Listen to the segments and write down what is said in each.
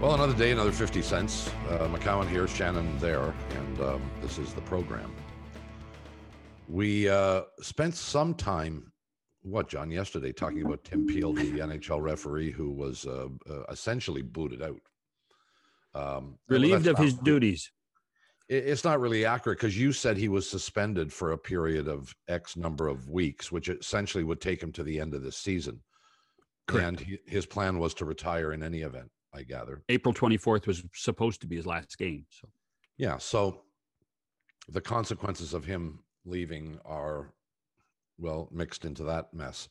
Well, another day, another 50 cents. McCowan here, Shannon there, and this is the program. We spent some time, John, yesterday talking about Tim Peel, the NHL referee who was essentially booted out. Relieved of his duties. It's not really accurate because you said he was suspended for a period of X number of weeks, which essentially would take him to the end of the season. Correct. And his plan was to retire in any event, I gather. April 24th was supposed to be his last game. So the consequences of him leaving are, well, mixed into that mess.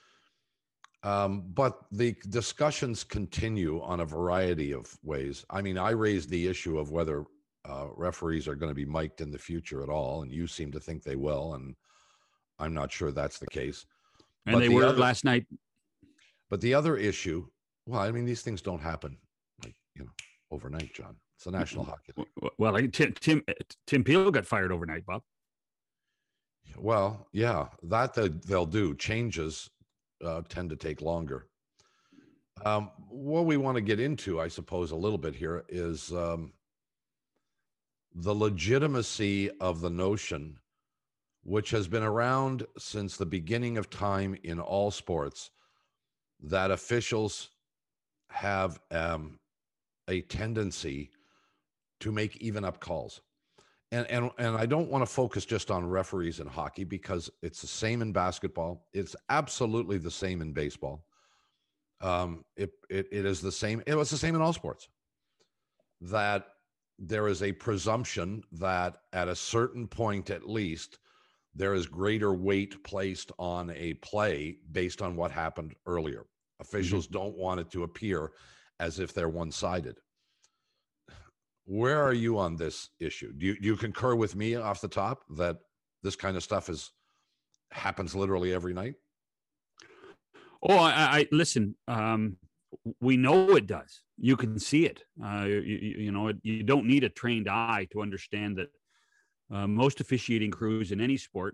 But the discussions continue on a variety of ways. I mean, I raised the issue of whether referees are going to be mic'd in the future at all, and you seem to think they will, and I'm not sure that's the case. And but they were last night. But the other issue, well, I mean, these things don't happen overnight, John. It's the National Hockey League. Well, Tim Peel got fired overnight, Bob. Well, yeah, that they'll do. Changes tend to take longer. What we want to get into, I suppose, a little bit here is the legitimacy of the notion, which has been around since the beginning of time in all sports, that officials have a tendency to make even up calls. And I don't want to focus just on referees in hockey because it's the same in basketball. It's absolutely the same in baseball. It is the same. It was the same in all sports. That there is a presumption that at a certain point, at least, there is greater weight placed on a play based on what happened earlier. Officials don't want it to appear as if they're one-sided. Where are you on this issue? Do you concur with me off the top that this kind of stuff happens literally every night? Oh, I listen. We know it does. You can see it. You don't need a trained eye to understand that most officiating crews in any sport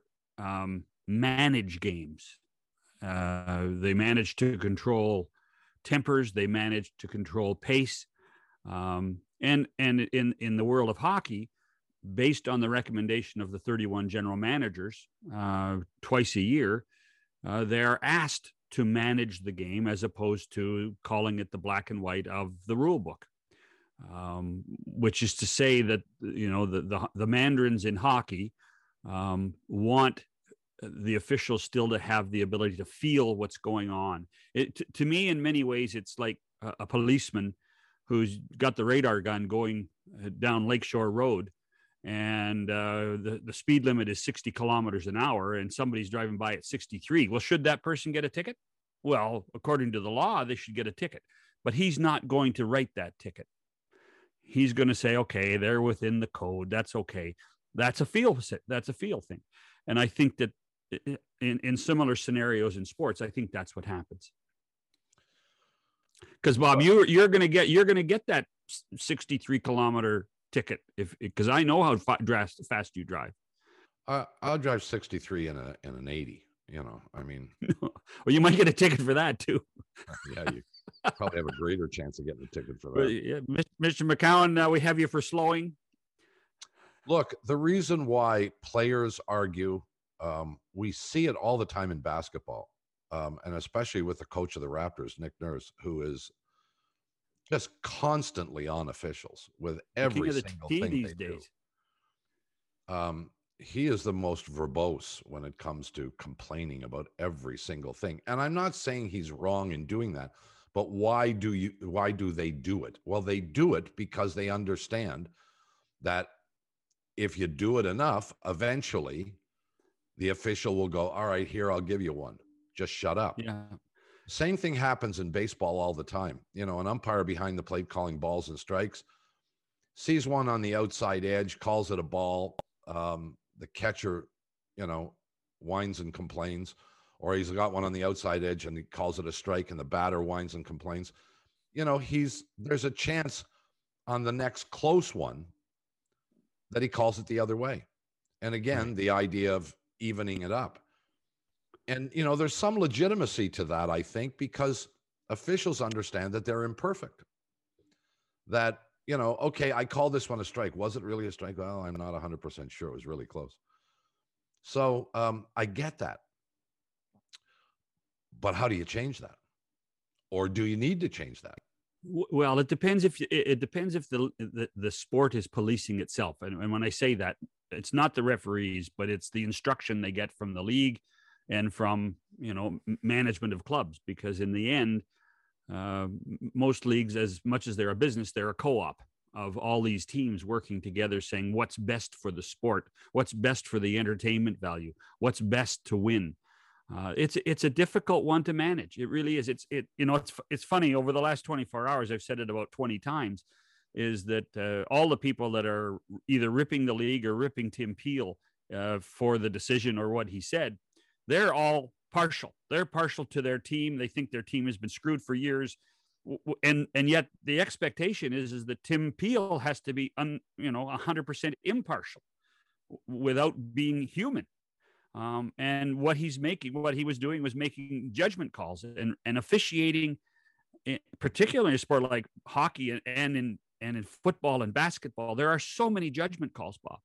manage games. They manage to control tempers. They manage to control pace. And in the world of hockey, based on the recommendation of the 31 general managers twice a year, they're asked to manage the game as opposed to calling it the black and white of the rule book, which is to say that, the mandarins in hockey want the officials still to have the ability to feel what's going on. To me, in many ways, it's like a policeman who's got the radar gun going down Lakeshore Road, and the speed limit is 60 kilometers an hour, and somebody's driving by at 63. Well, should that person get a ticket? Well, according to the law, they should get a ticket, but he's not going to write that ticket. He's going to say, okay, they're within the code. That's okay. That's a feel thing. And I think that in similar scenarios in sports, I think that's what happens. Because Bob, you're going to get that 63 kilometer ticket because I know how fast you drive. I'll drive 63 in an 80. I mean, well, you might get a ticket for that too. Yeah, you probably have a greater chance of getting a ticket for that. Yeah, Mr. McCowan, we have you for slowing. Look, the reason why players argue, we see it all the time in basketball. And especially with the coach of the Raptors, Nick Nurse, who is just constantly on officials with every single thing these days. He is the most verbose when it comes to complaining about every single thing. And I'm not saying he's wrong in doing that, but why do they do it? Well, they do it because they understand that if you do it enough, eventually the official will go, all right, here, I'll give you one. Just shut up. Yeah. Same thing happens in baseball all the time. An umpire behind the plate calling balls and strikes sees one on the outside edge, calls it a ball. The catcher, whines and complains, or he's got one on the outside edge and he calls it a strike and the batter whines and complains. There's a chance on the next close one that he calls it the other way. And again, the idea of evening it up. And, there's some legitimacy to that, I think, because officials understand that they're imperfect. that, okay, I called this one a strike. Was it really a strike? Well, I'm not 100% sure. It was really close. So I get that. But how do you change that? Or do you need to change that? Well, it depends if the sport is policing itself. And when I say that, it's not the referees, but it's the instruction they get from the league and from, management of clubs. Because in the end, most leagues, as much as they're a business, they're a co-op of all these teams working together, saying what's best for the sport, what's best for the entertainment value, what's best to win. It's a difficult one to manage. It really is. It's funny. Over the last 24 hours, I've said it about 20 times, is that all the people that are either ripping the league or ripping Tim Peel for the decision or what he said, they're all partial. They're partial to their team. They think their team has been screwed for years, and yet the expectation is that Tim Peel has to be 100% impartial without being human. And what he was doing was making judgment calls and officiating, particularly in a sport like hockey and in football and basketball. There are so many judgment calls, Bob.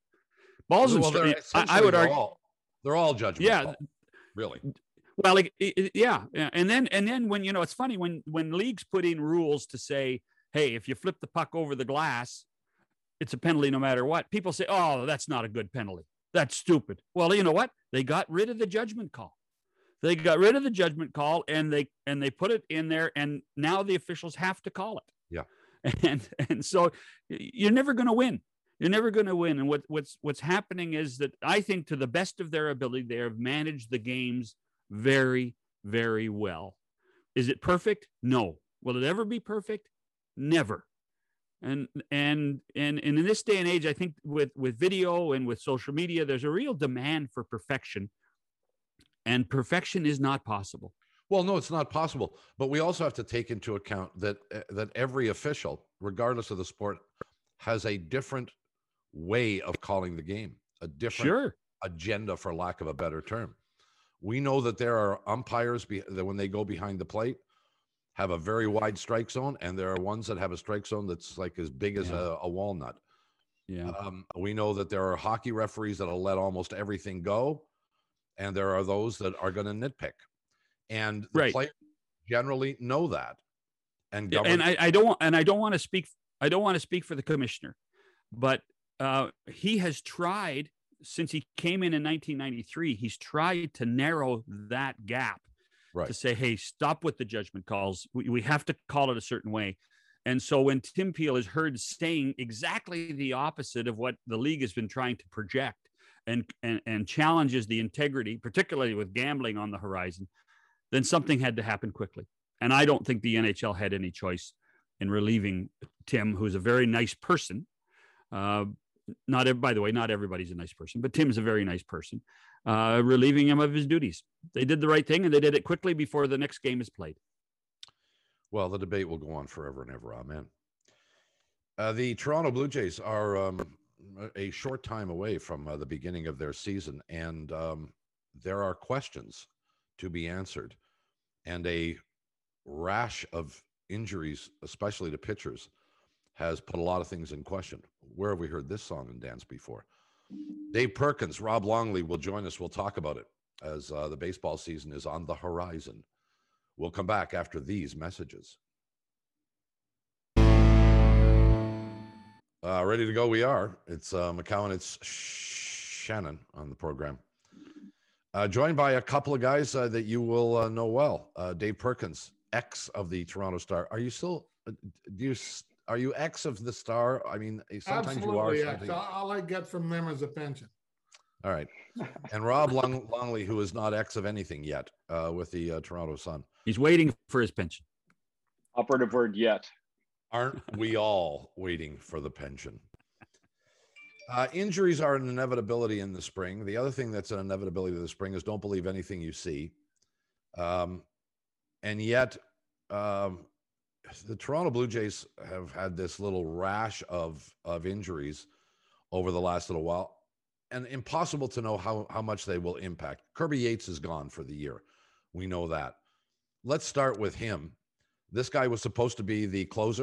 I would argue they're all judgment calls, really. Well, yeah, and then when it's funny when leagues put in rules to say, hey, if you flip the puck over the glass, it's a penalty no matter what. People say, oh, that's not a good penalty. That's stupid. Well, you know what? They got rid of the judgment call. They got rid of the judgment call, and they put it in there, and now the officials have to call it. Yeah. And so you're never going to win. You're never going to win. And what's happening is that I think, to the best of their ability, they have managed the games very, very well. Is it perfect? No. Will it ever be perfect? Never. And in this day and age, I think with video and with social media, there's a real demand for perfection, and perfection is not possible. Well, no, it's not possible. But we also have to take into account that every official, regardless of the sport, has a different way of calling the game, a different agenda, for lack of a better term. We know that there are umpires that when they go behind the plate have a very wide strike zone, and there are ones that have a strike zone that's like as big as a walnut. Yeah. We know that there are hockey referees that'll let almost everything go, and there are those that are going to nitpick. And the players generally know that. And I don't want to speak for the commissioner, but he has tried, since he came in 1993, he's tried to narrow that gap. Right. To say, hey, stop with the judgment calls. We have to call it a certain way. And so when Tim Peel is heard saying exactly the opposite of what the league has been trying to project and challenges the integrity, particularly with gambling on the horizon, then something had to happen quickly. And I don't think the NHL had any choice in relieving Tim, who's a very nice person. By the way, not everybody's a nice person, but Tim's a very nice person. Relieving him of his duties. They did the right thing, and they did it quickly before the next game is played. Well, the debate will go on forever and ever. Amen. The Toronto Blue Jays are a short time away from the beginning of their season, and there are questions to be answered, and a rash of injuries, especially to pitchers, has put a lot of things in question. Where have we heard this song and dance before? Dave Perkins, Rob Longley will join us. We'll talk about it as the baseball season is on the horizon. We'll come back after these messages. Ready to go we are. It's McCowan, it's Shannon on the program. Joined by a couple of guys that you will know well. Dave Perkins, ex of the Toronto Star. Are you still, are you ex of the Star? I mean, sometimes absolutely, you are. Ex. All I get from them is a pension. All right. And Rob Longley, who is not ex of anything yet with the Toronto Sun. He's waiting for his pension. Operative word, yet. Aren't we all waiting for the pension? Injuries are an inevitability in the spring. The other thing that's an inevitability in the spring is don't believe anything you see. And yet, the Toronto Blue Jays have had this little rash of injuries over the last little while, and impossible to know how much they will impact. Kirby Yates is gone for the year. We know that. Let's start with him. This guy was supposed to be the closer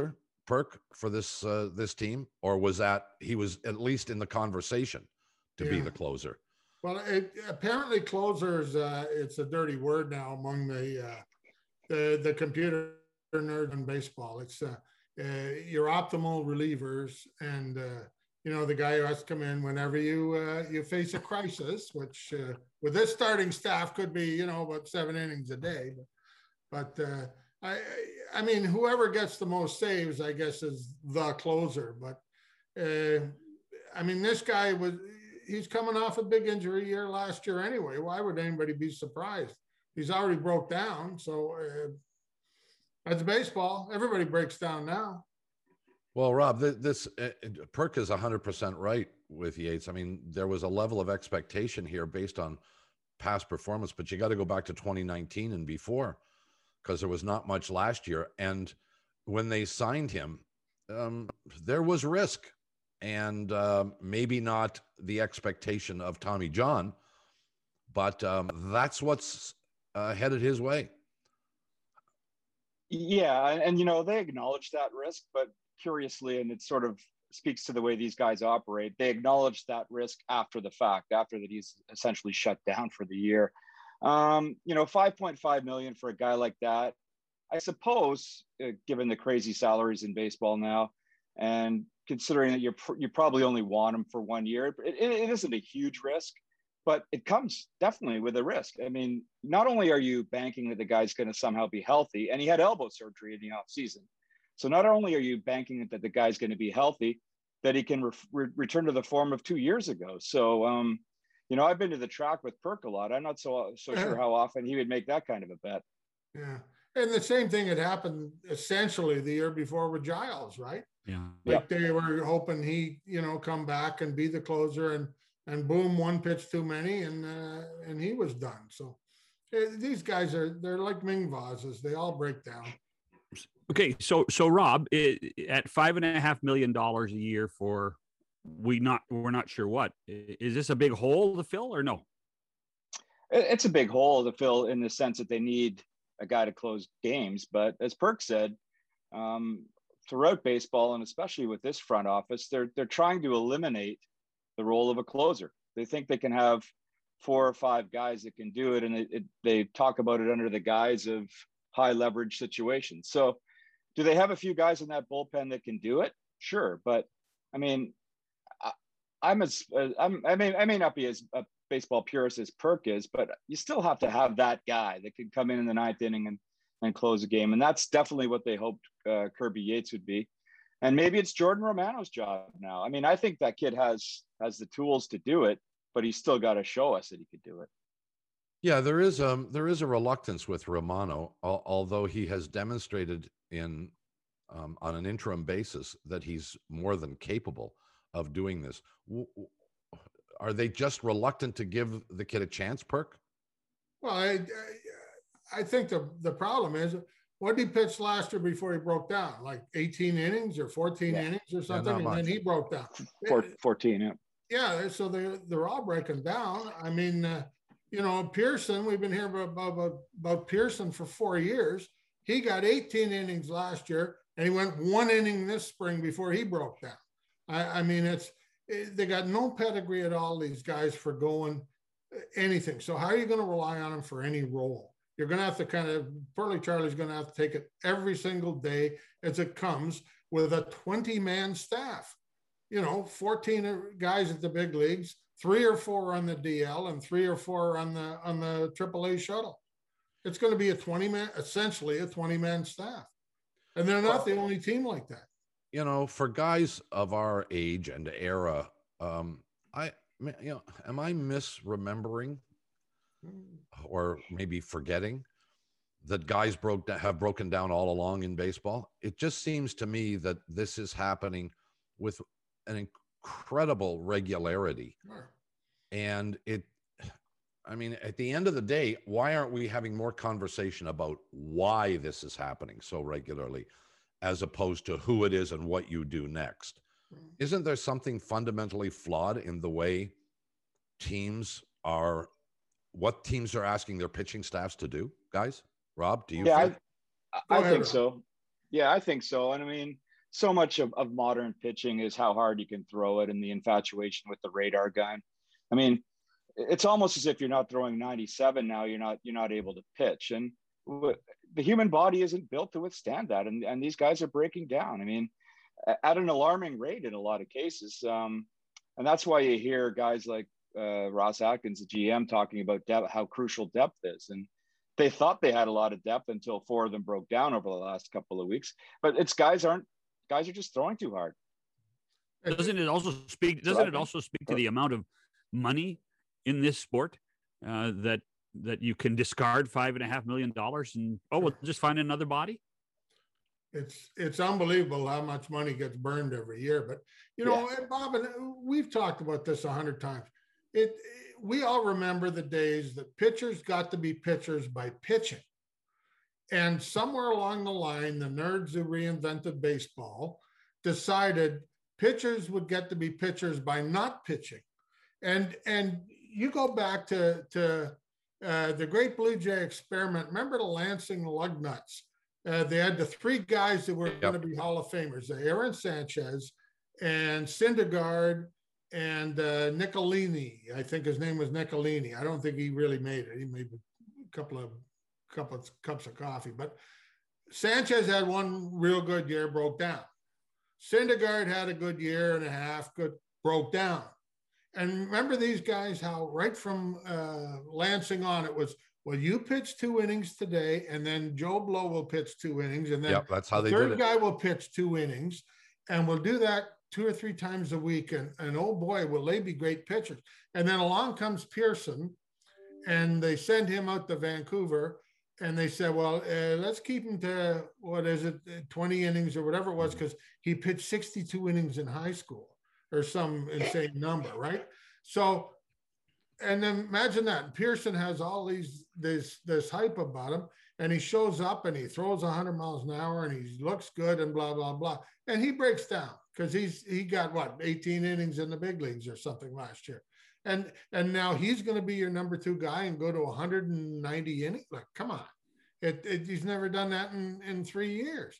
Perk, for this team, or was that he was at least in the conversation to be the closer? Well, apparently closers, it's a dirty word now among the computer nerd in baseball. It's your optimal relievers, and the guy who has to come in whenever you face a crisis, which with this starting staff could be about 7 innings a day. But I mean, whoever gets the most saves, I guess, is the closer. But I mean, this guy he's coming off a big injury year last year anyway. Why would anybody be surprised? He's already broke down. So that's baseball. Everybody breaks down now. Well, Rob, this Perk is 100% right with Yates. I mean, there was a level of expectation here based on past performance, but you got to go back to 2019 and before, because there was not much last year. And when they signed him, there was risk, and maybe not the expectation of Tommy John, but that's what's headed his way. Yeah, and they acknowledge that risk, but curiously, and it sort of speaks to the way these guys operate, they acknowledge that risk after the fact, after that he's essentially shut down for the year. 5.5 million for a guy like that, I suppose, given the crazy salaries in baseball now, and considering that you probably only want him for 1 year, it isn't a huge risk, but it comes definitely with a risk. I mean, not only are you banking that the guy's going to somehow be healthy, and he had elbow surgery in the offseason. So not only are you banking that the guy's going to be healthy, that he can return to the form of 2 years ago. So, I've been to the track with Perk a lot. I'm not so sure how often he would make that kind of a bet. Yeah. And the same thing had happened essentially the year before with Giles, right? Yeah. Like they were hoping he, come back and be the closer, and boom, one pitch too many, and he was done. So these guys they're like Ming vases. They all break down. Okay, so Rob, at $5.5 million a year for we're not sure what, is this a big hole to fill or no? It's a big hole to fill in the sense that they need a guy to close games. But as Perk said, throughout baseball, and especially with this front office, they're trying to eliminate the role of a closer. They think they can have 4 or 5 guys that can do it, and they talk about it under the guise of high leverage situations. So do they have a few guys in that bullpen that can do it? Sure. But I mean, I may not be as a baseball purist as Perk is, but you still have to have that guy that can come in the 9th inning and close a game. And that's definitely what they hoped Kirby Yates would be. And maybe it's Jordan Romano's job now. I mean, I think that kid has the tools to do it, but he's still got to show us that he could do it. Yeah, there is a reluctance with Romano, although he has demonstrated on an interim basis that he's more than capable of doing this. Are they just reluctant to give the kid a chance, Perk? Well, I think the problem is, what did he pitch last year before he broke down? Like 18 innings or 14 innings or something, and then he broke down. 14, yeah. Yeah, so they're all breaking down. I mean, Pearson, we've been hearing about Pearson for 4 years. He got 18 innings last year, and he went 1 inning this spring before he broke down. I mean, they got no pedigree at all, these guys, for going anything. So how are you going to rely on them for any role? You're going to have to Pearly Charlie's going to have to take it every single day as it comes with a 20-man staff. 14 guys at the big leagues, 3 or 4 on the DL, and 3 or 4 on the AAA shuttle. It's going to be essentially a 20-man staff. And they're not the only team like that. For guys of our age and era, am I misremembering or maybe forgetting that guys have broken down all along in baseball? It just seems to me that this is happening with an incredible regularity. Sure. And at the end of the day, why aren't we having more conversation about why this is happening so regularly, as opposed to who it is and what you do next? Isn't there something fundamentally flawed in the way what teams are asking their pitching staffs to do, guys? Rob, do you? Yeah, I think so. Yeah, I think so. And I mean, so much of modern pitching is how hard you can throw it and the infatuation with the radar gun. I mean, it's almost as if you're not throwing 97 now, you're not able to pitch. And the human body isn't built to withstand that. And these guys are breaking down. I mean, at an alarming rate in a lot of cases. And that's why you hear guys like Ross Atkins, the GM, talking about depth, how crucial depth is. And they thought they had a lot of depth until 4 of them broke down over the last couple of weeks. But it's guys are just throwing too hard. Doesn't it also speak to the amount of money in this sport that you can discard $5.5 million and we'll just find another body? It's unbelievable how much money gets burned every year. But you know, Bob, and we've talked about this 100 times. We all remember the days that pitchers got to be pitchers by pitching. And somewhere along the line, the nerds who reinvented baseball decided pitchers would get to be pitchers by not pitching. And you go back to the Great Blue Jay experiment. Remember the Lansing Lugnuts? They had the 3 guys that were going to be Hall of Famers: Aaron Sanchez and Syndergaard and Nicolini. I think his name was Nicolini. I don't think he really made it. He made a couple of cups of coffee. But Sanchez had one real good year, broke down. Syndergaard had a good year and a half, broke down. And remember these guys, how right from Lansing on, it was, well, you pitch 2 innings today, and then Joe Blow will pitch 2 innings, and then that's how the they did third it. guy will pitch 2 innings, and we'll do that 2 or 3 times a week. And oh boy, will they be great pitchers. And then along comes Pearson, and they send him out to Vancouver, and they said, well, let's keep him to, 20 innings or whatever it was, because he pitched 62 innings in high school or some insane number, right? So, and then imagine that Pearson has all this hype about him, and he shows up and he throws 100 miles an hour and he looks good and blah, blah, blah. And he breaks down because he got 18 innings in the big leagues or something last year. And now he's going to be your number 2 guy and go to 190 innings. Like, come on. He's never done that in 3 years.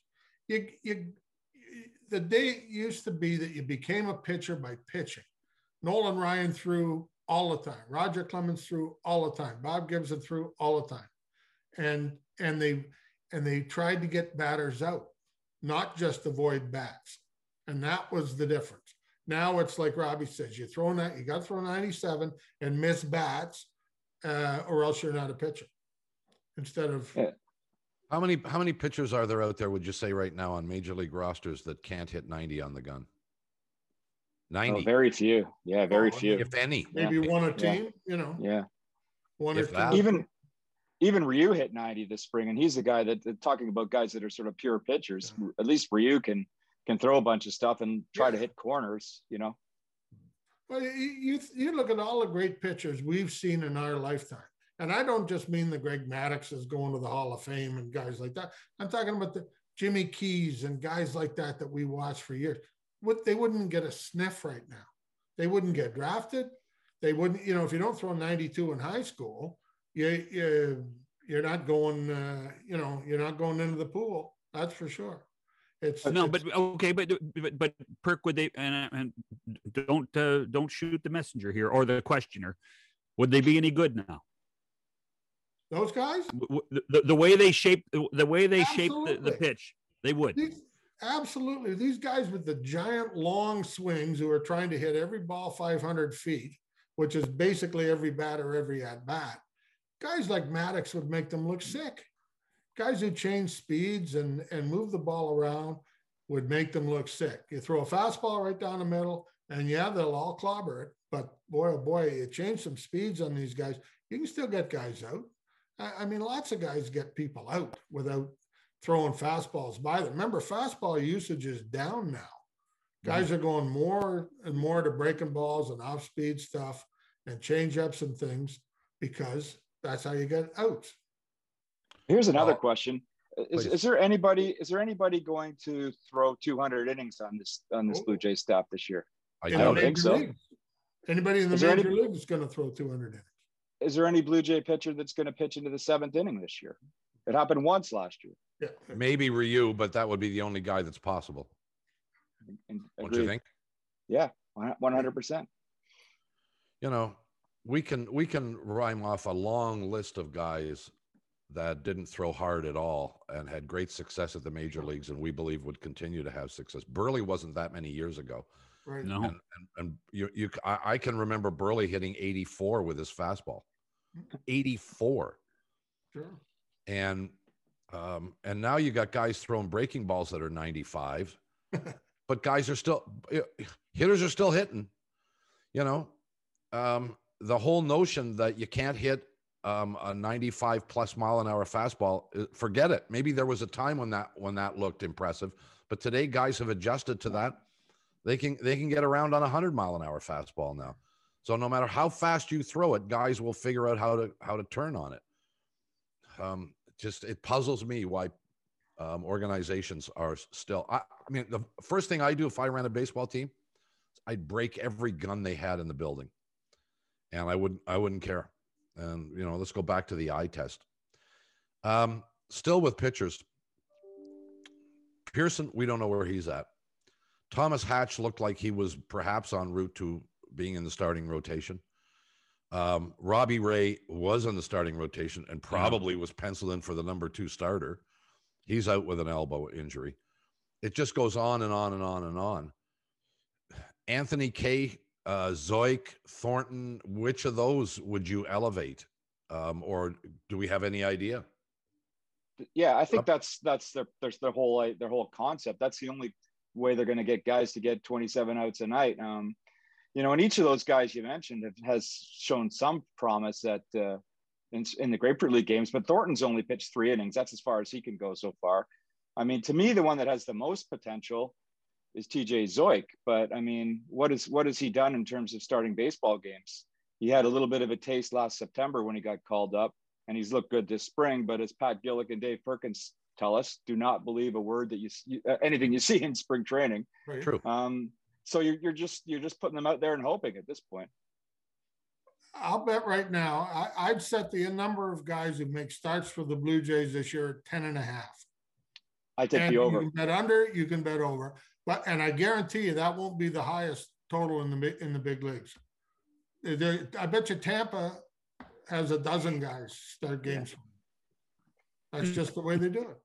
The day used to be that you became a pitcher by pitching. Nolan Ryan threw all the time. Roger Clemens threw all the time. Bob Gibson threw all the time. And they tried to get batters out, not just avoid bats. And that was the difference. Now it's like Robbie says, you got to throw 97 and miss bats, or else you're not a pitcher. Instead of how many pitchers are there out there, would you say, right now on major league rosters that can't hit 90 on the gun? 90. Oh, very few. Yeah, very few. If any. Maybe one a team, you know. Yeah. One if or that. two. Even Ryu hit 90 this spring, and he's the guy that talking about guys that are sort of pure pitchers. At least Ryu can throw a bunch of stuff and try to hit corners, you know. Well, you look at all the great pitchers we've seen in our lifetime. And I don't just mean the Greg Maddux is going to the Hall of Fame and guys like that. I'm talking about the Jimmy Keys and guys like that we watched for years. They wouldn't get a sniff right now. They wouldn't get drafted. They wouldn't, if you don't throw 92 in high school, you're not going, you're not going into the pool. That's for sure. But Perk, would they, and don't shoot the messenger here or the questioner, would they be any good now? Those guys, the way they shape the pitch, they would. Absolutely. These guys with the giant long swings who are trying to hit every ball 500 feet, which is basically every batter, every at bat. Guys like Maddux would make them look sick. Guys who change speeds and move the ball around would make them look sick. You throw a fastball right down the middle, and they'll all clobber it. But boy, oh boy, you change some speeds on these guys, you can still get guys out. I mean, lots of guys get people out without throwing fastballs by them. Remember, fastball usage is down now. Guys are going more and more to breaking balls and off-speed stuff and change-ups and things because that's how you get outs. Here's another question: Is there anybody going to throw 200 innings on this Blue Jays staff this year? I don't think so. Leagues. Anybody in the major league is going to throw 200 innings. Is there any Blue Jay pitcher that's going to pitch into the 7th inning this year? It happened once last year. Yeah. Maybe Ryu, but that would be the only guy that's possible. Don't you think? Yeah, 100%. You know, we can rhyme off a long list of guys that didn't throw hard at all and had great success at the major leagues, and we believe would continue to have success. Burley wasn't that many years ago. Right. No. And I can remember Burley hitting 84 with his fastball. 84. Sure. And now you got guys throwing breaking balls that are 95, but hitters are still hitting. You know, the whole notion that you can't hit a 95 plus mile an hour fastball, forget it. Maybe there was a time when that looked impressive, but today guys have adjusted to that. They can get around on a 100 mile an hour fastball now. So no matter how fast you throw it, guys will figure out how to turn on it. It puzzles me why organizations are still. I mean, the first thing I do if I ran a baseball team, I'd break every gun they had in the building, and I wouldn't care. And let's go back to the eye test. Still with pitchers, Pearson, we don't know where he's at. Thomas Hatch looked like he was perhaps en route to being in the starting rotation. Robbie Ray was in the starting rotation and probably was penciled in for the number 2 starter. He's out with an elbow injury. It just goes on and on and on and on. Anthony Kay, Zoik, Thornton, which of those would you elevate? Or do we have any idea? Yeah, I think that's their whole concept. That's the only way they're going to get guys to get 27 outs a night. And each of those guys you mentioned has shown some promise in the Grapefruit League games, but Thornton's only pitched 3 innings. That's as far as he can go so far. I mean, to me, the one that has the most potential is TJ Zoik. But I mean, what has he done in terms of starting baseball games? He had a little bit of a taste last September when he got called up, and he's looked good this spring. But as Pat Gillick and Dave Perkins tell us, do not believe a word that anything you see in spring training. Right. True. So you're just putting them out there and hoping at this point. I'll bet right now, I'd set the number of guys who make starts for the Blue Jays this year at 10.5. I take the over. You can bet under, you can bet over. And I guarantee you that won't be the highest total in the big leagues. I bet you Tampa has a dozen guys start games. Yeah. That's just the way they do it.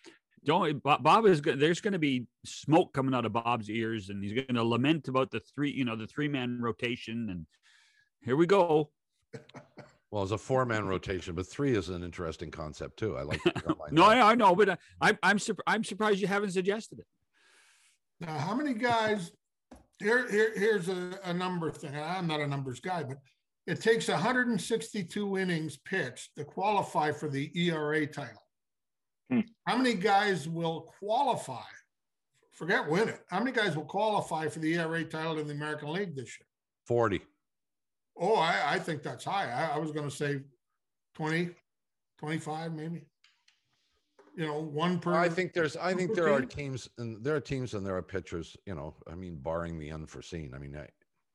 Bob is good. There's going to be smoke coming out of Bob's ears, and he's going to lament about the 3-man rotation. And here we go. Well, it's a 4-man rotation, but 3 is an interesting concept too. I like. No, I know, but I'm surprised you haven't suggested it. Now, how many guys? Here's a number thing. I'm not a numbers guy, but it takes 162 innings pitched to qualify for the ERA title. How many guys will qualify? Forget win it. How many guys will qualify for the ERA title in the American League this year? 40. Oh, I think that's high. I was going to say 20, 25, maybe. One per. I think there are teams and there are pitchers. I mean, barring the unforeseen. I mean,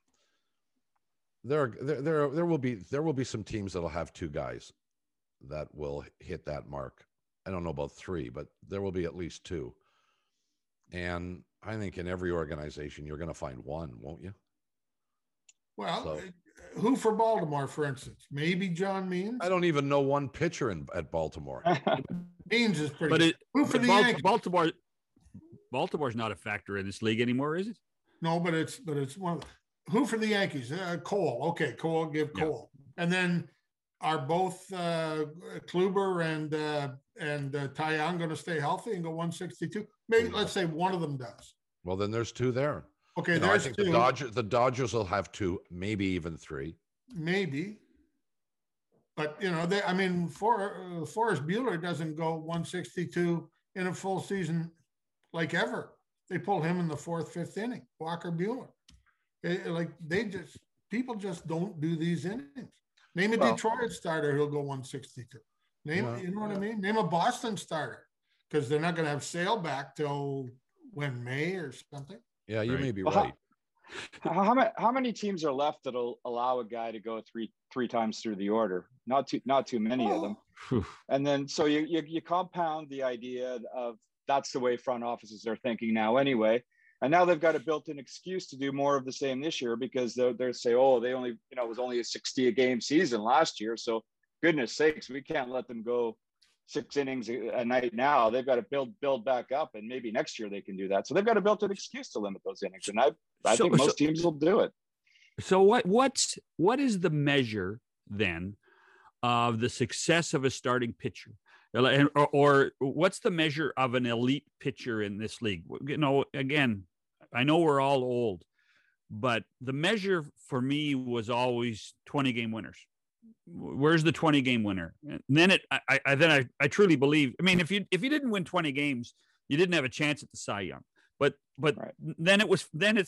there will be some teams that'll have 2 guys that will hit that mark. I don't know about 3, but there will be at least 2. And I think in every organization, you're going to find 1, won't you? Well, who for Baltimore, for instance? Maybe John Means? I don't even know one pitcher at Baltimore. Means is pretty good. Who for the Yankees? Baltimore's not a factor in this league anymore, is it? No, but it's one of who for the Yankees? Cole. Okay, Cole, give Cole. And then are both Kluber and Ty Young going to stay healthy and go 162? Maybe let's say one of them does. Well, then there's 2 there. Okay, I think 2. The Dodgers will have 2, maybe even 3. Maybe. But Forrest Buehler doesn't go 162 in a full season like ever. They pull him in the 4th, 5th inning. Walker Buehler. People just don't do these innings. Name a Detroit starter who'll go 162. You know what I mean? Name a Boston starter, because they're not going to have Sale back till when, May or something. Yeah, you may be right. How many teams are left that'll allow a guy to go three times through the order? Not too many of them. And then so you compound the idea of that's the way front offices are thinking now anyway. And now they've got a built-in excuse to do more of the same this year because they're say, oh, they only, it was only a 60 a game season last year. So goodness sakes, we can't let them go 6 innings a night now. They've got to build back up, and maybe next year they can do that. So they've got a built-in excuse to limit those innings. And I think most teams will do it. So what is the measure then of the success of a starting pitcher? Or what's the measure of an elite pitcher in this league? Again, I know we're all old, but the measure for me was always 20-game winners. Where's the 20-game winner? And then I truly believe. I mean, if you didn't win 20 games, you didn't have a chance at the Cy Young. But right. then it was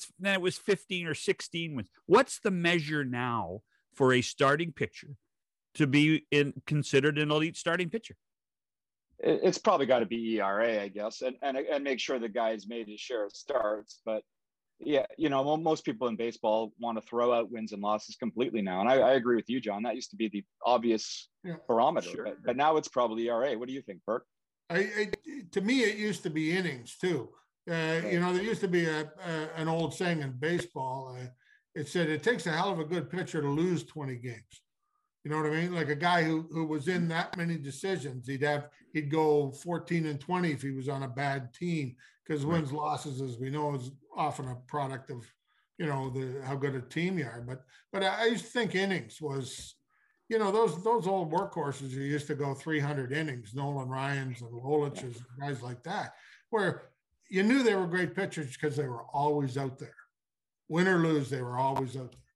15 or 16 wins. What's the measure now for a starting pitcher to be considered an elite starting pitcher? It's probably got to be ERA, I guess, and make sure the guy's made his share of starts. But yeah, most people in baseball want to throw out wins and losses completely now, and I agree with you, John. That used to be the obvious barometer, sure. but now it's probably ERA. What do you think, Burke? To me, it used to be innings too. There used to be an old saying in baseball. It said it takes a hell of a good pitcher to lose 20 games. You know what I mean? Like a guy who was in that many decisions, he'd go 14-20 if he was on a bad team, because wins, losses, as we know, is often a product of, how good a team you are. But I used to think innings was, those old workhorses who used to go 300 innings, Nolan Ryans and Lolich's, guys like that, where you knew they were great pitchers because they were always out there. Win or lose, they were always out there.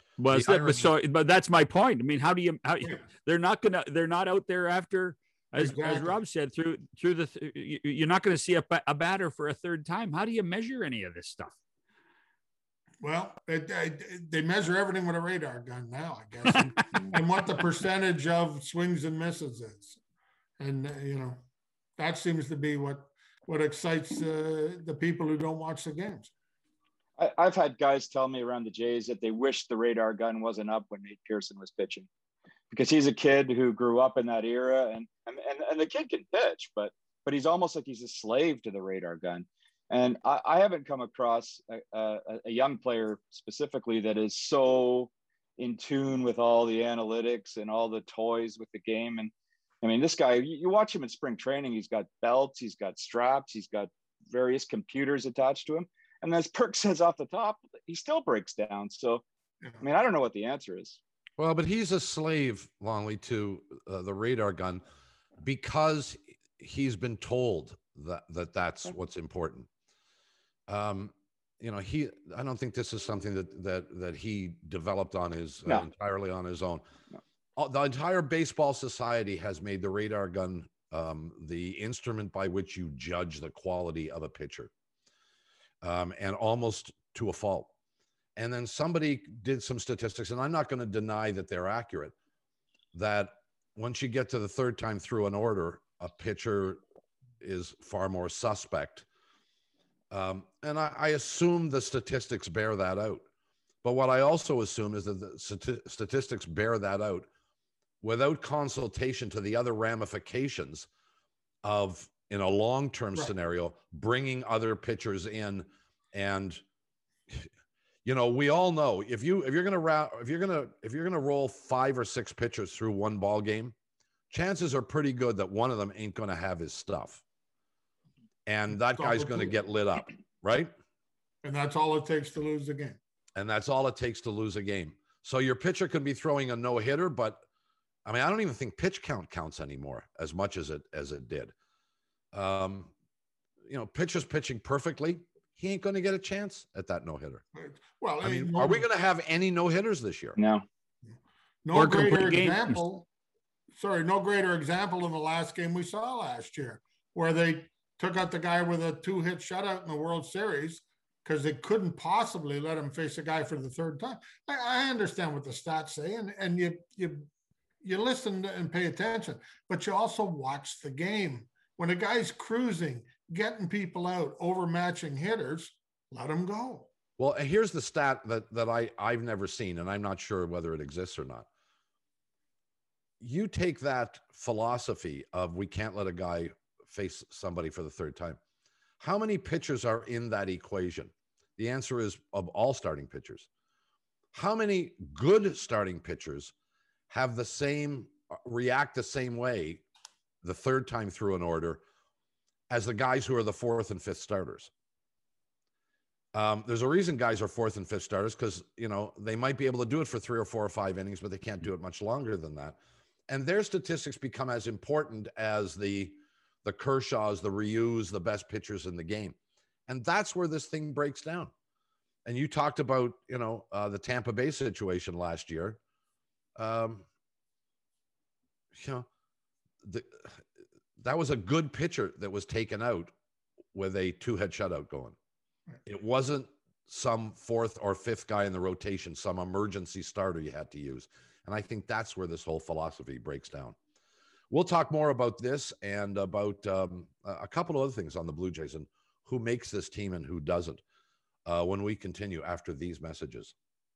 But that's my point. I mean, they're not out there after, as Rob said, through you're not going to see a batter for a third time. How do you measure any of this stuff? Well, they measure everything with a radar gun now, I guess, and what the percentage of swings and misses is. And, that seems to be what excites the people who don't watch the games. I've had guys tell me around the Jays that they wish the radar gun wasn't up when Nate Pearson was pitching, because he's a kid who grew up in that era, and the kid can pitch, but he's almost like he's a slave to the radar gun. And I haven't come across a young player specifically that is so in tune with all the analytics and all the toys with the game. And I mean, this guy, you watch him in spring training, he's got belts, he's got straps, he's got various computers attached to him. And as Perk says off the top, he still breaks down. So, I mean, I don't know what the answer is. Well, but he's a slave, Longley, to the radar gun because he's been told that's what's important. I don't think this is something that he developed on his entirely on his own. No. The entire baseball society has made the radar gun the instrument by which you judge the quality of a pitcher. And almost to a fault. And then somebody did some statistics, and I'm not going to deny that they're accurate, that once you get to the third time through an order, a pitcher is far more suspect. And I assume the statistics bear that out. But what I also assume is that the statistics bear that out without consultation to the other ramifications of, in a long-term scenario, bringing other pitchers in. And we all know if you're going to roll 5 or 6 pitchers through one ball game, chances are pretty good that one of them ain't going to have his stuff, and that guy's going to get lit up, right? And that's all it takes to lose the game. And that's all it takes to lose a game. So your pitcher can be throwing a no-hitter, but I mean, I don't even think pitch count counts anymore as much as it did. Pitcher's pitching perfectly, he ain't going to get a chance at that no-hitter. Well, I mean, are we going to have any no-hitters this year? No. No greater example. Sorry, no greater example than the last game we saw last year, where they took out the guy with a 2-hit shutout in the World Series because they couldn't possibly let him face a guy for the third time. I understand what the stats say, and you listen and pay attention, but you also watch the game. When a guy's cruising, getting people out, overmatching hitters, let him go. Well, here's the stat that I've never seen, and I'm not sure whether it exists or not. You take that philosophy of we can't let a guy face somebody for the third time. How many pitchers are in that equation? The answer is of all starting pitchers. How many good starting pitchers have the same, react the same way the third time through an order as the guys who are the fourth and fifth starters? There's a reason guys are fourth and fifth starters, because, you know, they might be able to do it for 3 or 4 or 5 innings, but they can't do it much longer than that. And their statistics become as important as the Kershaws, the Ryus, the best pitchers in the game. And that's where this thing breaks down. And you talked about, you know, the Tampa Bay situation last year. You know, that was a good pitcher that was taken out with a 2-head shutout going. It wasn't some fourth or fifth guy in the rotation, some emergency starter you had to use. And I think that's where this whole philosophy breaks down. We'll talk more about this and about a couple of other things on the Blue Jays and who makes this team and who doesn't when we continue after these messages.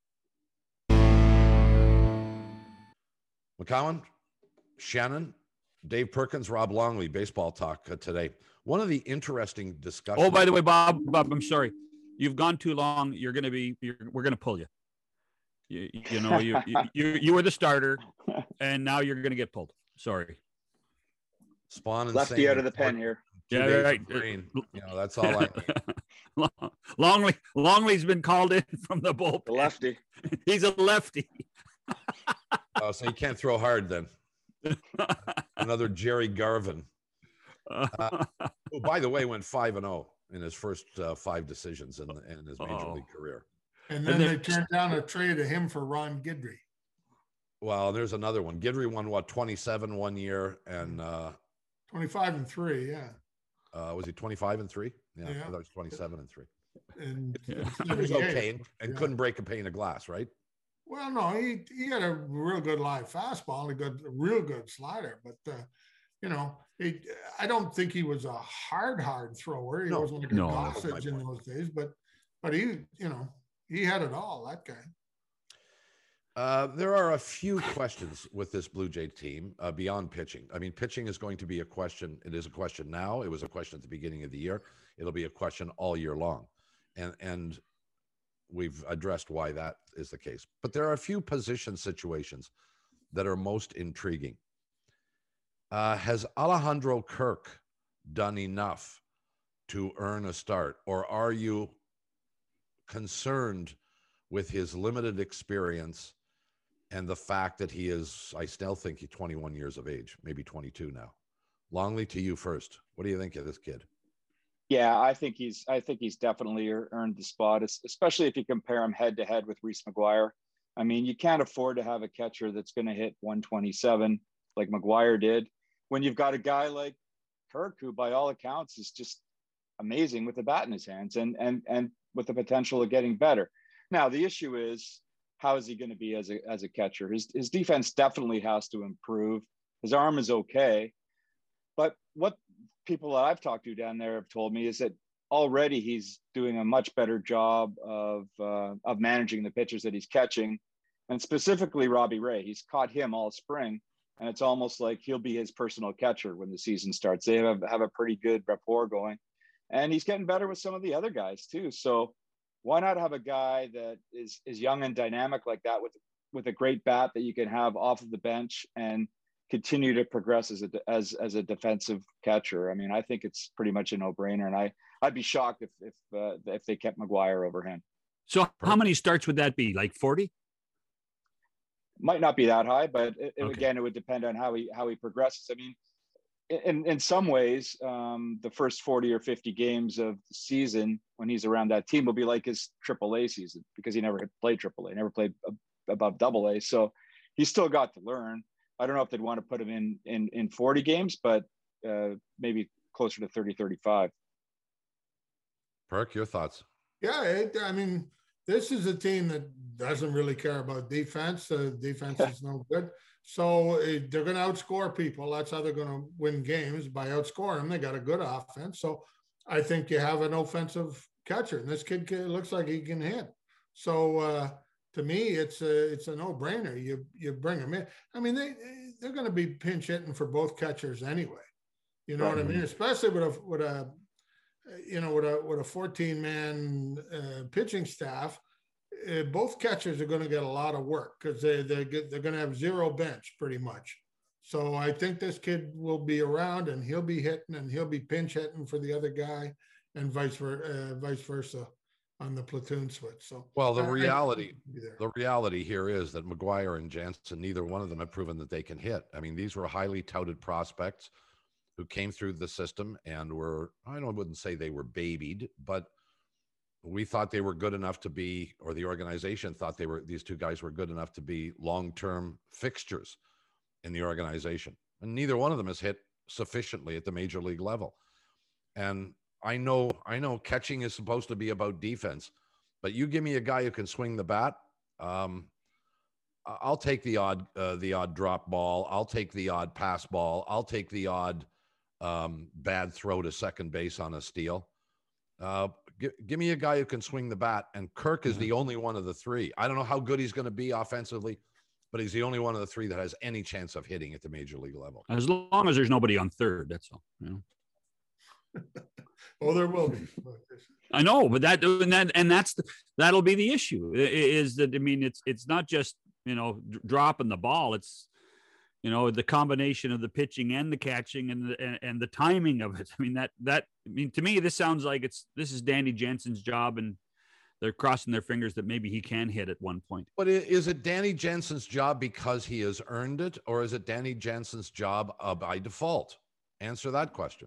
McCowan, Shannon, Dave Perkins, Rob Longley, baseball talk today. One of the interesting discussions. Oh, by the way, Bob, I'm sorry. You've gone too long. We're going to pull you. You know, you were the starter, and now you're going to get pulled. Sorry. Spawn and lefty out of the pen here. Yeah, right. Green. You know, that's all I need. Longley's been called in from the bullpen. The lefty. He's a lefty. Oh, so he can't throw hard then. Another Jerry Garvin, who, by the way, went 5-0 in his first 5 decisions in his major league career. And then they turned down a trade of him for Ron Guidry. Well, there's another one. Guidry won 27 one year and 25-3, yeah. Was he 25-3? Yeah, yeah. I thought it was 27-3. And it was okay, and couldn't break a pane of glass, right? Well, no, he had a real good live fastball and a real good slider, but you know, I don't think he was a hard thrower. He wasn't like a Gossage in those days, but he, you know, he had it all, that guy. There are a few questions with this Blue Jay team beyond pitching. I mean, pitching is going to be a question. It is a question now. It was a question at the beginning of the year. It'll be a question all year long. And we've addressed why that is the case. But there are a few position situations that are most intriguing. Has Alejandro Kirk done enough to earn a start? Or are you concerned with his limited experience and the fact that he is, I still think he's 21 years of age, maybe 22 now? Longley, to you first. What do you think of this kid? Yeah, I think he's definitely earned the spot, especially if you compare him head to head with Reese McGuire. I mean, you can't afford to have a catcher that's going to hit 127 like McGuire did when you've got a guy like Kirk, who by all accounts is just amazing with the bat in his hands and with the potential of getting better. Now, the issue is, how is he going to be as a catcher? His defense definitely has to improve. His arm is okay. But what people that I've talked to down there have told me is that already he's doing a much better job of managing the pitchers that he's catching. And specifically Robbie Ray, he's caught him all spring. And it's almost like he'll be his personal catcher when the season starts. They have a pretty good rapport going. And he's getting better with some of the other guys too. So why not have a guy that is young and dynamic like that with a great bat that you can have off of the bench and continue to progress as a defensive catcher? I mean, I think it's pretty much a no-brainer, and I'd be shocked if they kept McGuire over him. So how many starts would that be? Like 40? Might not be that high, but again, it would depend on how he progresses. I mean, in some ways, the first 40 or 50 games of the season when he's around that team will be like his AAA season, because he never played AAA, never played above AA. So he's still got to learn. I don't know if they'd want to put him in 40 games, but maybe closer to 30, 35. Perk, your thoughts? Yeah, I mean, this is a team that doesn't really care about defense. Defense is no good. So they're going to outscore people. That's how they're going to win games, by outscoring them. They got a good offense. So I think you have an offensive catcher, and this kid looks like he can hit. So to me, it's a no-brainer. You bring him in. I mean, they're going to be pinch hitting for both catchers anyway. You know what I mean? Especially with a with a 14-man pitching staff, both catchers are going to get a lot of work because they're going to have zero bench pretty much. So I think this kid will be around and he'll be hitting and he'll be pinch hitting for the other guy and vice versa on the platoon switch. So well, the reality here is that McGuire and Jansen, neither one of them have proven that they can hit. I mean, these were highly touted prospects who came through the system and wouldn't say they were babied, but we thought they were good enough to be, or the organization thought these two guys were good enough to be long-term fixtures in the organization. And neither one of them has hit sufficiently at the major league level. And I know catching is supposed to be about defense, but you give me a guy who can swing the bat. I'll take the odd drop ball. I'll take the odd pass ball. I'll take the odd bad throw to second base on a steal. Give me a guy who can swing the bat, and Kirk is the only one of the three. I don't know how good he's going to be offensively, but he's the only one of the three that has any chance of hitting at the major league level. As long as there's nobody on third, that's all. Well, there will be. I know, but that'll be the issue. Is that, I mean, it's not just dropping the ball. It's the combination of the pitching and the catching and the timing of it. I mean, to me, this sounds like this is Danny Jansen's job, and they're crossing their fingers that maybe he can hit at one point. But is it Danny Jansen's job because he has earned it, or is it Danny Jansen's job by default? Answer that question.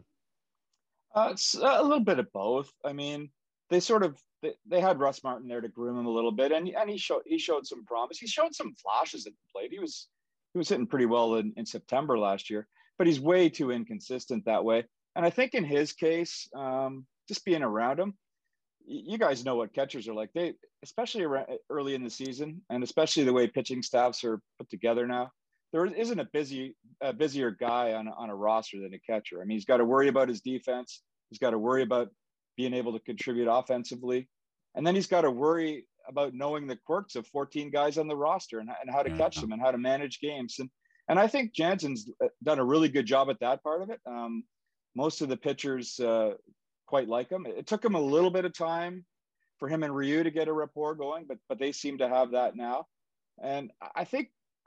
It's a little bit of both. I mean, they had Russ Martin there to groom him a little bit, and he showed some promise. He showed some flashes at the plate. He was hitting pretty well in September last year, but he's way too inconsistent that way. And I think in his case, just being around him, you guys know what catchers are like. They, especially early in the season, and especially the way pitching staffs are put together now, there isn't a busier guy on a roster than a catcher. I mean, he's got to worry about his defense. He's got to worry about being able to contribute offensively. And then he's got to worry about knowing the quirks of 14 guys on the roster and how to catch them and how to manage games. And I think Jansen's done a really good job at that part of it. Most of the pitchers quite like him. It took him a little bit of time for him and Ryu to get a rapport going, but they seem to have that now. And I think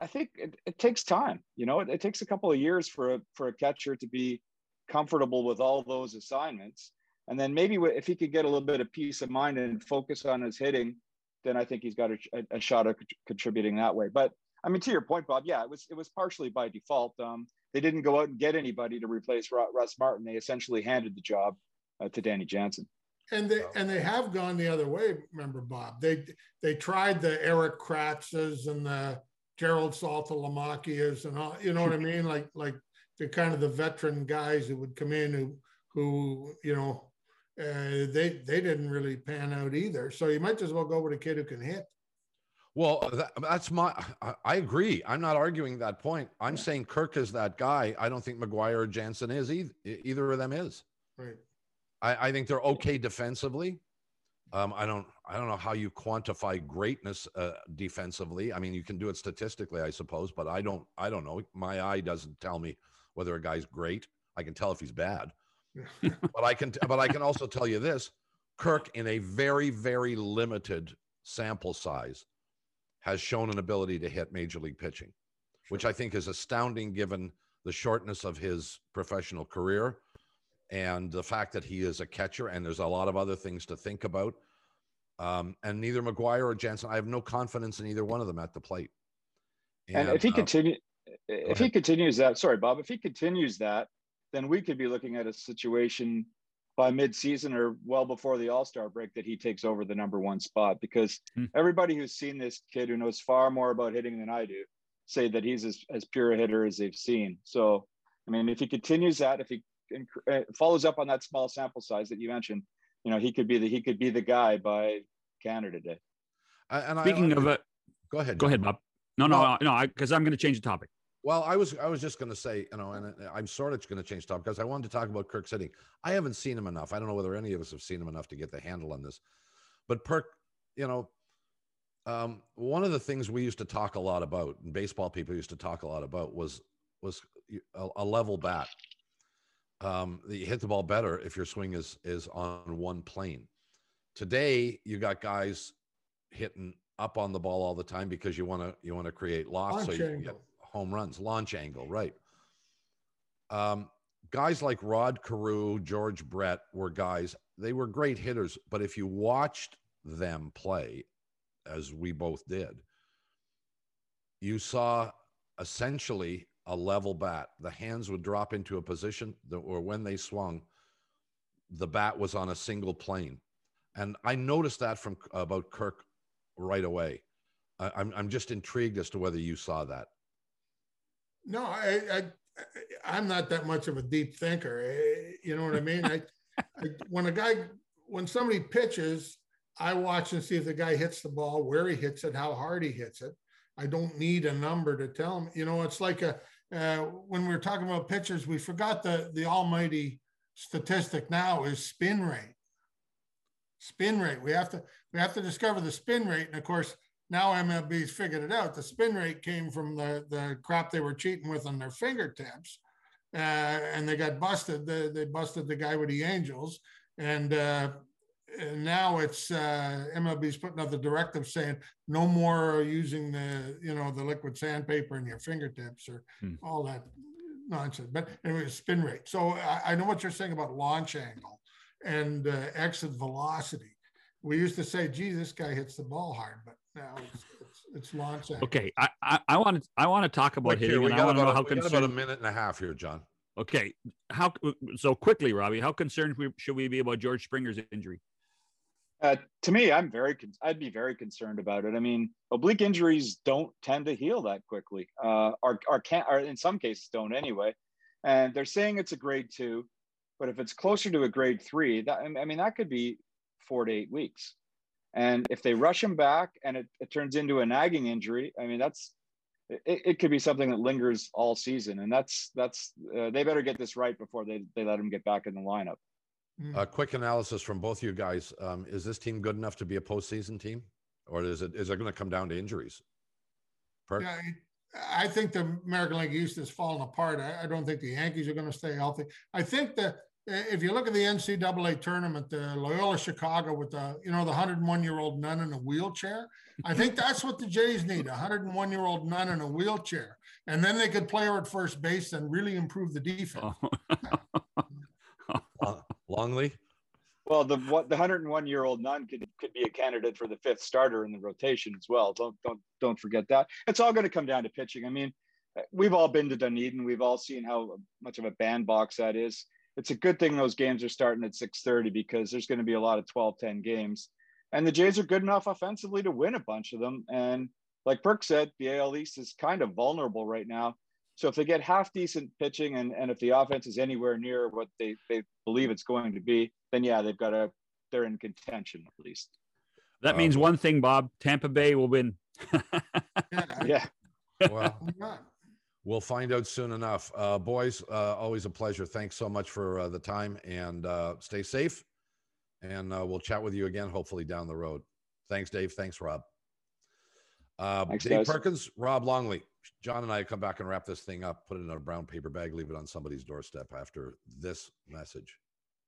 it takes time. It takes a couple of years for a catcher to be comfortable with all those assignments. And then maybe if he could get a little bit of peace of mind and focus on his hitting, then I think he's got a shot at contributing that way. But I mean, to your point, Bob, yeah, it was partially by default. They didn't go out and get anybody to replace Russ Martin. They essentially handed the job to Danny Jansen. And they have gone the other way. Remember, Bob, they tried the Eric Kratzes and the Gerald Saltalamacchias and all, you know what I mean? Like the kind of the veteran guys who would come in who they didn't really pan out either. So you might as well go with a kid who can hit. Well, I agree. I'm not arguing that point. I'm saying Kirk is that guy. I don't think McGuire or Jansen is either of them is. Right. I think they're okay defensively. I don't know how you quantify greatness defensively. I mean, you can do it statistically, I suppose, but I don't know. My eye doesn't tell me whether a guy's great. I can tell if he's bad. but I can also tell you this: Kirk, in a very, very limited sample size, has shown an ability to hit major league pitching, which I think is astounding given the shortness of his professional career and the fact that he is a catcher and there's a lot of other things to think about. And neither McGuire or Jansen, I have no confidence in either one of them at the plate. And if he continues that, sorry, Bob, if he continues that, then we could be looking at a situation by mid-season or well before the All-Star break that he takes over the number one spot, because everybody who's seen this kid, who knows far more about hitting than I do, say that he's as pure a hitter as they've seen. So, I mean, if he continues that, if he follows up on that small sample size that you mentioned, he could be the guy by Canada Day. Speaking of it, go ahead, Bob. No, because I'm going to change the topic. Well, I was just going to say, and I'm sort of going to change the topic because I wanted to talk about Kirk hitting. I haven't seen him enough. I don't know whether any of us have seen him enough to get the handle on this. But Kirk, one of the things we used to talk a lot about, and baseball people used to talk a lot about, was a level bat. You hit the ball better if your swing is on one plane. Today, you got guys hitting up on the ball all the time because you want to create lofts, so you can get home runs, launch angle, right? Guys like Rod Carew, George Brett were guys. They were great hitters, but if you watched them play, as we both did, you saw essentially a level bat. The hands would drop into a position or when they swung, the bat was on a single plane. And I noticed that from about Kirk right away. I'm just intrigued as to whether you saw that. No, I'm not that much of a deep thinker. You know what I mean? When somebody pitches, I watch and see if the guy hits the ball, where he hits it, how hard he hits it. I don't need a number to tell him. You know, it's like when we're talking about pitchers, we forgot the almighty statistic now is spin rate. Spin rate. We have to discover the spin rate. And of course, now MLB's figured it out. The spin rate came from the crap they were cheating with on their fingertips. And they got busted. They busted the guy with the Angels. And now it's MLB's putting out the directive saying no more using the liquid sandpaper in your fingertips or all that nonsense. But anyway, spin rate. So I know what you're saying about launch angle and exit velocity. We used to say, "Gee, this guy hits the ball hard," but now it's launch angle. Okay, I want to talk about hitting. We got about a minute and a half here, John. Okay, so quickly, Robbie? How concerned should we be about George Springer's injury? To me, I'd be very concerned about it. I mean, oblique injuries don't tend to heal that quickly, or in some cases don't anyway. And they're saying it's a grade 2, but if it's closer to a grade 3, that could be 4 to 8 weeks. And if they rush him back and it turns into a nagging injury, I mean, it could be something that lingers all season. And that's they better get this right before they let him get back in the lineup. A quick analysis from both of you guys. Is this team good enough to be a postseason team, or is it going to come down to injuries? Yeah, I think the American League East has fallen apart. I don't think the Yankees are going to stay healthy. I think that if you look at the NCAA tournament, the Loyola Chicago with the 101-year-old nun in a wheelchair, I think that's what the Jays need, a 101-year-old nun in a wheelchair. And then they could play her at first base and really improve the defense. Longley? Well, the 101-year-old nun could be a candidate for the 5th starter in the rotation as well. Don't forget that. It's all going to come down to pitching. I mean, we've all been to Dunedin. We've all seen how much of a bandbox that is. It's a good thing those games are starting at 6:30 because there's going to be a lot of 12-10 games. And the Jays are good enough offensively to win a bunch of them. And like Perk said, the AL East is kind of vulnerable right now. So if they get half decent pitching and if the offense is anywhere near what they believe it's going to be, then yeah, they're in contention at least. That means one thing, Bob. Tampa Bay will win. Yeah. Well, we'll find out soon enough. Boys, always a pleasure. Thanks so much for the time, and stay safe. And we'll chat with you again, hopefully down the road. Thanks, Dave. Thanks, Rob. Thanks, Dave guys. Perkins, Rob Longley. John and I come back and wrap this thing up, put it in a brown paper bag, leave it on somebody's doorstep after this message.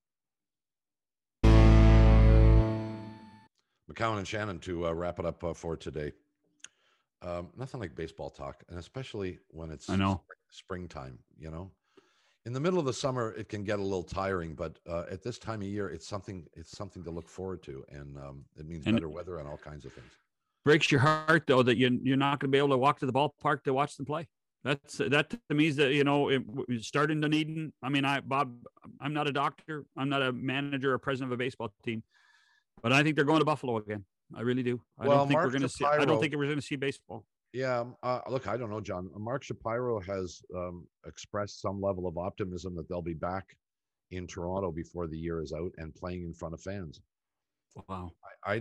McCowan and Shannon to wrap it up for today. Nothing like baseball talk, and especially when it's springtime, In the middle of the summer, it can get a little tiring, but at this time of year, it's something to look forward to, and it means better weather and all kinds of things. Breaks your heart though that you're not going to be able to walk to the ballpark to watch them play. That to me is that start in Dunedin. I mean, Bob, I'm not a doctor, I'm not a manager or president of a baseball team, but I think they're going to Buffalo again. I really do. I don't think we're going to see baseball. Yeah, look, I don't know, John. Mark Shapiro has expressed some level of optimism that they'll be back in Toronto before the year is out and playing in front of fans. Wow.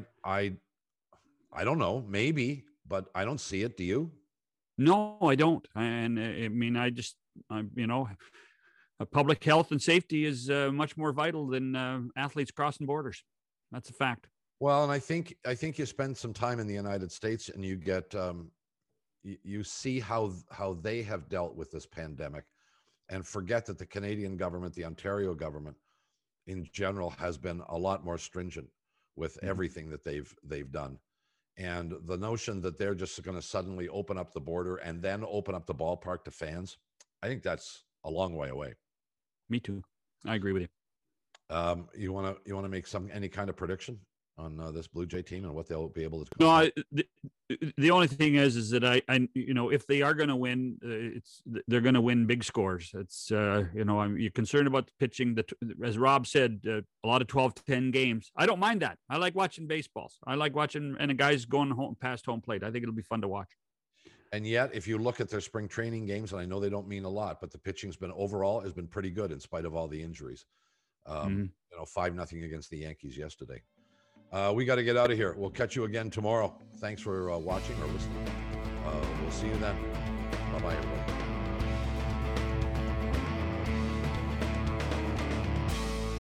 I don't know, maybe, but I don't see it. Do you? No, I don't. And I mean, public health and safety is much more vital than athletes crossing borders. That's a fact. Well, and I think you spend some time in the United States and you get you see how they have dealt with this pandemic, and forget that the Canadian government, the Ontario government in general, has been a lot more stringent with everything that they've done. And the notion that they're just going to suddenly open up the border and then open up the ballpark to fans, I think that's a long way away. Me too. I agree with you. You want to make any kind of prediction on this Blue Jay team and what they'll be able to do? No, the only thing is that I if they are going to win, they're going to win big scores. It's you're concerned about the pitching. As Rob said, a lot of 12-10 games. I don't mind that. I like watching baseballs. I like watching and the guys going past home plate. I think it'll be fun to watch. And yet, if you look at their spring training games, and I know they don't mean a lot, but the pitching's been pretty good in spite of all the injuries. 5-0 against the Yankees yesterday. We got to get out of here. We'll catch you again tomorrow. Thanks for watching or listening. We'll see you then. Bye-bye, everybody.